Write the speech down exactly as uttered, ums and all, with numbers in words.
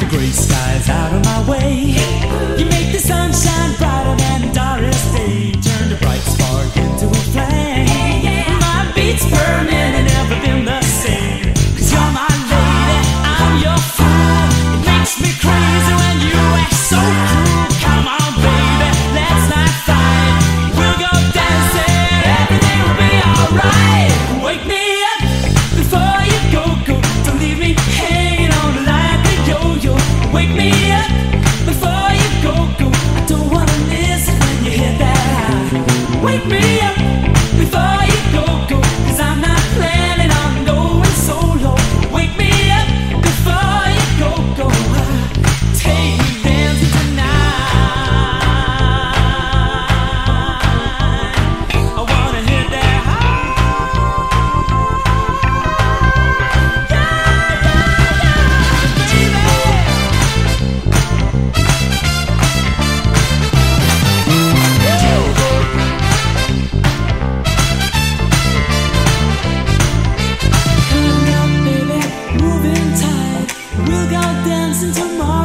gray skies out of my way. You make the sunshine brighter than the darkest day. Turn the bright spark into a flame. My beats per minute never been the same. Cause you're my lady, I'm your fool. It makes me crazy when you act so cruel. Come on baby, let's not fight. We'll go dancing, everything will be alright. Wake me up before you go, go. Don't leave me hanging on like a yo-yo. Wake me up before you go, go. I don't wanna miss it when you hit that high. Wake me up before you go, go. Cause I'm not planning on going solo. Wake me up before you go, go. Take me dancing tonight. I wanna hit that high. We'll go dancing tomorrow.